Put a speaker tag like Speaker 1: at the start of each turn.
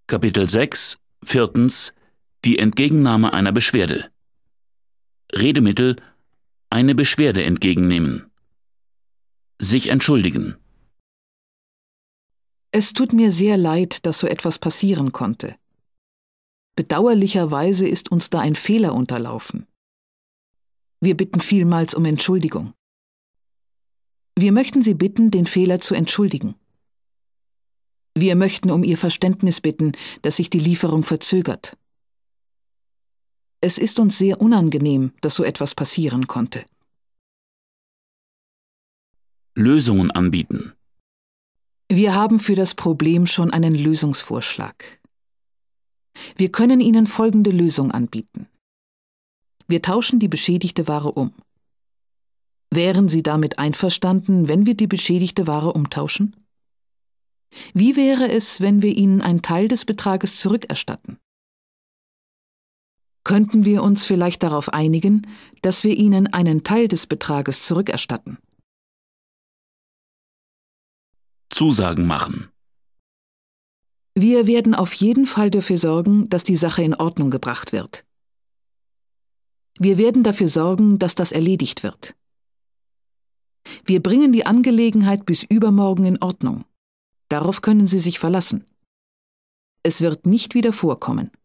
Speaker 1: Kapitel 6, viertens, die Entgegennahme einer Beschwerde. Redemittel: eine Beschwerde entgegennehmen. Sich entschuldigen.
Speaker 2: Es tut mir sehr leid, dass so etwas passieren konnte. Bedauerlicherweise ist uns da ein Fehler unterlaufen. Wir bitten vielmals um Entschuldigung. Wir möchten Sie bitten, den Fehler zu entschuldigen. Wir möchten um Ihr Verständnis bitten, dass sich die Lieferung verzögert. Es ist uns sehr unangenehm, dass so etwas passieren konnte.
Speaker 1: Lösungen anbieten.
Speaker 2: Wir haben für das Problem schon einen Lösungsvorschlag. Wir können Ihnen folgende Lösung anbieten. Wir tauschen die beschädigte Ware um. Wären Sie damit einverstanden, wenn wir die beschädigte Ware umtauschen? Wie wäre es, wenn wir Ihnen einen Teil des Betrages zurückerstatten? Könnten wir uns vielleicht darauf einigen, dass wir Ihnen einen Teil des Betrages zurückerstatten?
Speaker 1: Zusagen machen.
Speaker 2: Wir werden auf jeden Fall dafür sorgen, dass die Sache in Ordnung gebracht wird. Wir werden dafür sorgen, dass das erledigt wird. Wir bringen die Angelegenheit bis übermorgen in Ordnung. Darauf können Sie sich verlassen. Es wird nicht wieder vorkommen.